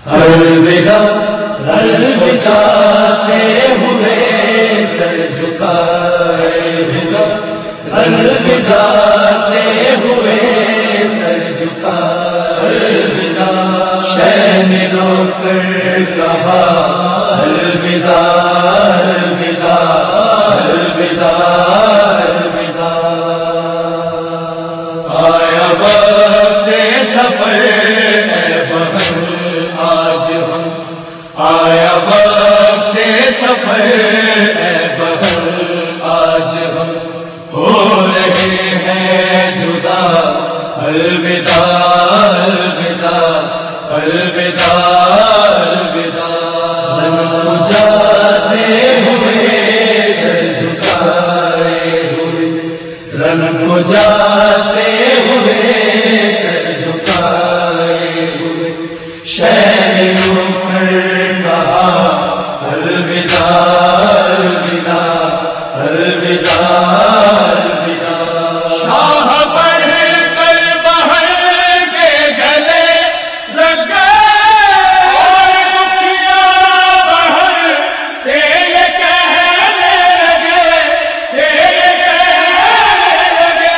الوداع رنگ جاتے ہوئے سر جھکائے، رنگ جاتے ہوئے سر جھکائے، شہ نے رو کر کہا الوداع الوداع الوداع الوداع۔ آیا وقت سفر اے بہن آج ہم، آیا وقت سفر اے بہن آج ہم ہو رہے ہیں جدا، الوداع الوداع الوداع الوداع۔ رن کو جاتے ہوئے سر جھکائے ہوئے، رن کو جاتے ہوئے سر جھکائے ہوئے، شہ نے رو کر کہا الوداع الوداع الوداع الوداع۔ شاہ بڑھ کر بہن کے گلے لگ گئے، اور دکھیا بہن سے یہ کہنے لگے، سے یہ کہنے لگے،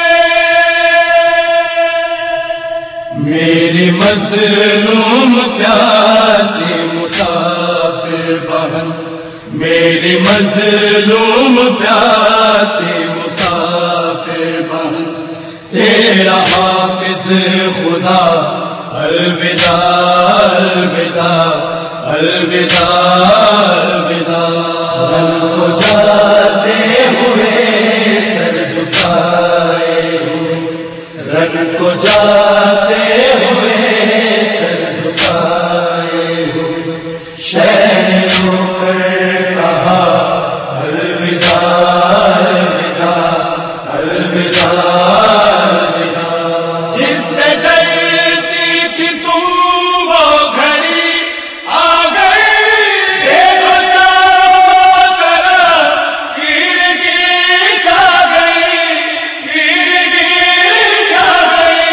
میری مظلوم پیاسی مسافر بہن، میری مظلوم پیاسی مسافر بہن، تیرا حافظ خدا الوداع الوداع الوداع الوداع۔ رن کو جاتے ہوئے سر جھکائے ہوئے، رن کو جاتے ہوئے سر جھکائے ہوئے، شہ نے رو کر کہا الوداع الوداع الوداع الوداع۔ جس سے ڈرتی تھی تم وہ گھڑی آ گئی، دیکھو چاروں طرف گیرگی چھا گئی، گیرگی چھا گئی۔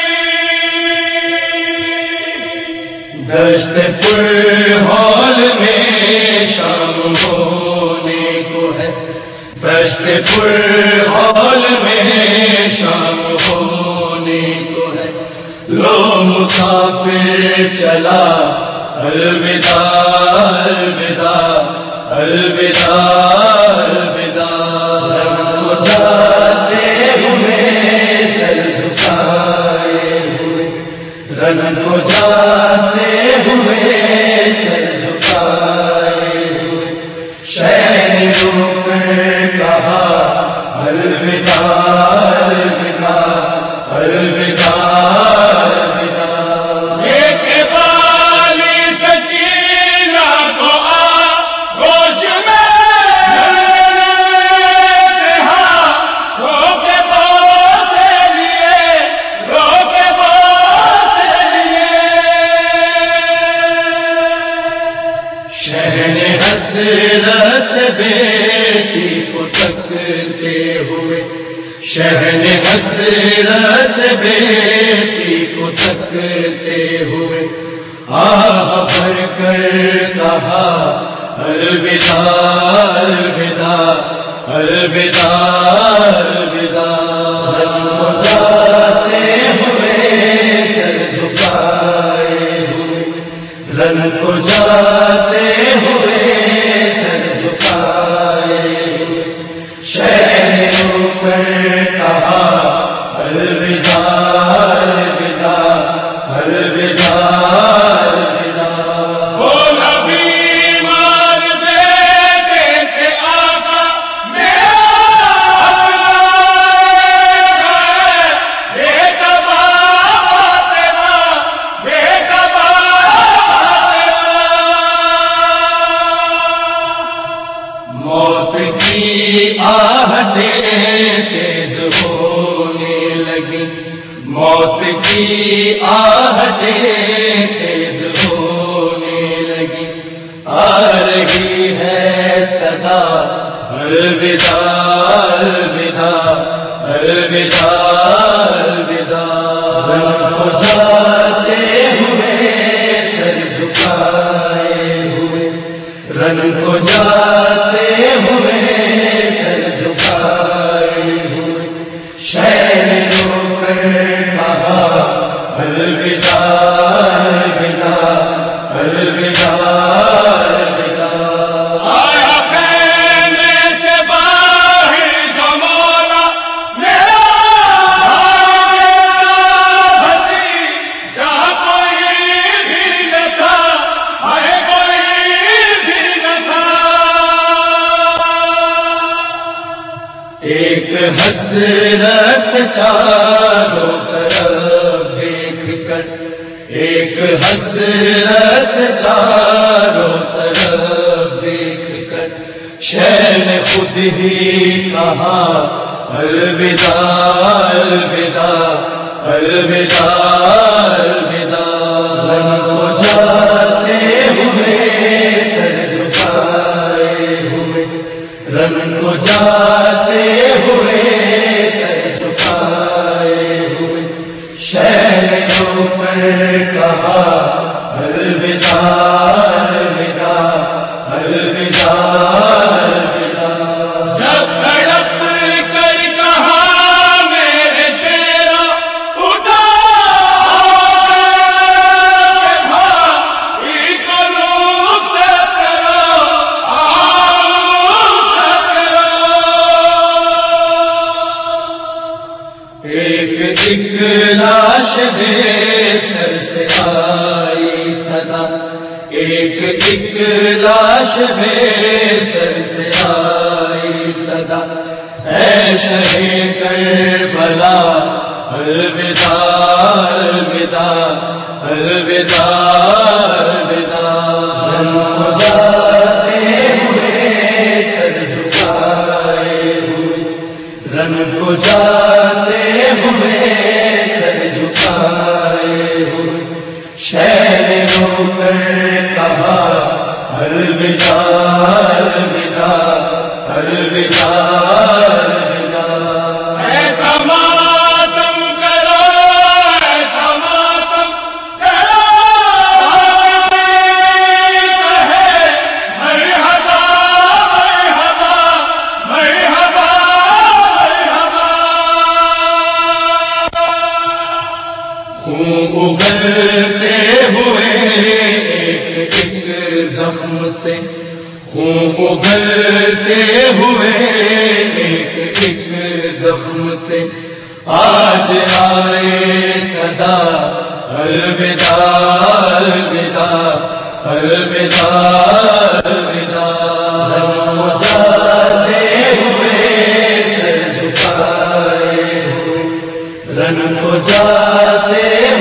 دشت پر ہال میں شام ہونے کو ہے، دشت پر ہال میں شام ہونے کو ہے، لو مسافر چلا الوداع الوداع الوداع الوداع۔ رن کو جاتے ہوئے سر جھکائے ہوئے، رن کو جاتے ہوئے سر جھکائے ہوئے، شہ نے رو کر کہا الوداع الوداع الوداع الوداع۔ ایک بالی سکینہ کو آغوش میں سے ہاں رو کے بوسے لیے، رو کے بوسے لیے۔ شہ نے حسرت سے بیٹی کو تکتے ہوئے، شہ نے حسرت سے بیٹی کو تکتے ہوئے، آہ بھر کر کہا الوداع الوداع الوداع الوداع۔ رن کو جاتے ہوئے سر جھکائے ہوئے، رن کو جاتے ہوئے سر جھکائے ہوئے، شہ نے رو کر کہا الوداع الوداع الوداع الوداع۔ وہ نبی مار بیٹے سے آقا میرا اپنا گئے، بیٹا بابا تیرا، بیٹا بابا تیرا۔ موت کی آہٹیں تیز ہونے لگی، موت کی آہٹیں تیز ہونے لگی، آ رہی ہے صدا الوداع الوداع الوداع الوداع۔ رن کو جاتے ہوئے سر کو جاتے ہوئے سر جھکائے ہوئے شہر رو کر کہا الوداع الوداع الوداع الوداع. آیا خیمے سے باہر جو مولا میرا بھتی جہاں کوئی بھی نہ تھا آئے کوئی بھی نہ تھا. ایک حسرت چاروں طرف دیکھ کر ایک حسرت چاروں طرف دیکھ کر شہ نے خود ہی کہا الوداع الوداع الوداع الوداع. رن کو جاتے ہوئے سر جھکائے ہوئے رن کو جاتے ہوئے سر جھکائے ہوئے شہر رو کر کہا الوداع الوداع الوداع الوداع. جب تڑپ کر کہا میرے شیرا اٹھا بھائی کرو سے کرو ایک لاش بے سر سے آئی صدا ایک لاش بے سر سے آئی صدا اے شہ کربلا الوداع الوداع الوداع الوداع. رن کو جاتے ہوئے سر جھکائے ہوئے رن کو جاتے ہوئے سر جھکائے ہوئے شہ نے رو کر کہا الوداع الوداع الوداع الوداع. ایسا ماتم کرو ایسا ماتم کرو کہے مرحبا مرحبا مرحبا مرحبا. خون اگلتے ہوئے ایک زخم سے خون اگلتے ہوئے ایک زخم سے آج آئے صدا الوداع الوداع الوداع الوداع. رن کو جاتے ہوئے سر جھکائے ہوئے رن کو جاتے